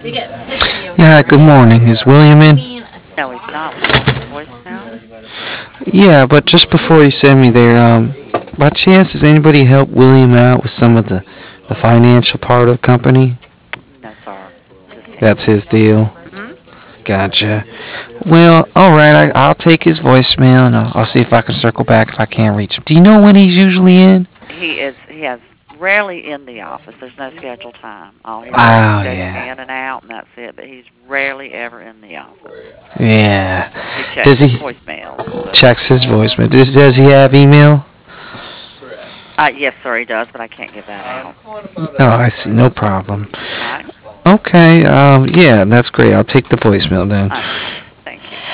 Yeah, good morning. Is William in? No, he's not. Would you like his voicemail? Yeah, but just before you send me there, by chance, does anybody help William out with some of the financial part of the company? No, sir. Just him. That's his deal. Hmm? Gotcha. Well, alright, I'll take his voicemail and I'll see if I can circle back if I can't reach him. Do you know when he's usually in? He has rarely in the office. There's no scheduled time. All he does is Oh, goes yeah. in and out, and that's it. But he's rarely ever in the office. Yeah. He checks Does his he voicemails. So, checks his voicemail? Does he have email? yes, sir, he does, but I can't give that out. Oh, I see. No problem. All right. Okay, yeah, that's great. I'll take the voicemail then. Okay. Thank you.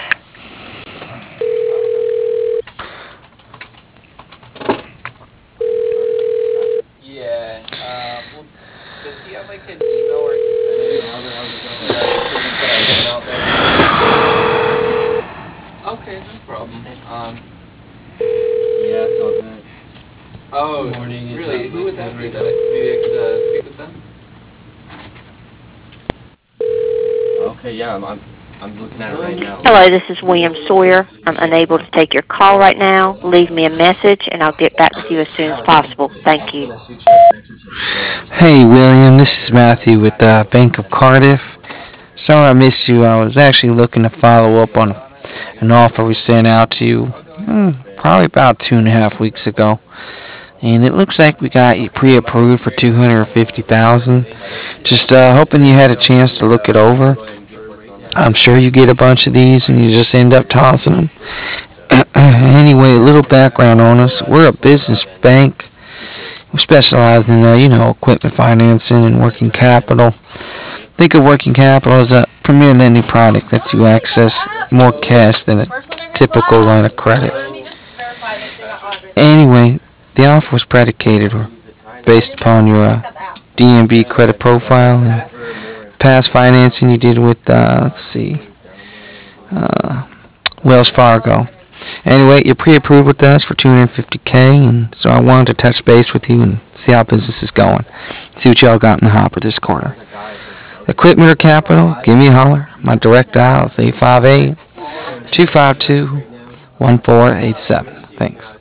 Hello, this is William Sawyer. I'm unable to take your call right now. Leave me a message and I'll get back with you as soon as possible. Thank you. Hey, William, this is Matthew with Bank of Cardiff. Sorry I missed you. I was actually looking to follow up on an offer we sent out to you probably about 2.5 weeks ago. And it looks like we got you pre-approved for 250,000. Just hoping you had a chance to look it over. I'm sure you get a bunch of these and you just end up tossing them. Anyway, a little background on us. We're a business bank. We specialize in, equipment financing and working capital. Think of working capital as a premier lending product that you access more cash than a typical line of credit. Anyway, the offer was predicated or based upon your DNB credit profile and past financing you did with, Wells Fargo. Anyway, you're pre-approved with us for 250K, and so I wanted to touch base with you and see how business is going. See what y'all got in the hopper this quarter. Equipment or capital, give me a holler. My direct dial is 858-252-1487. Thanks.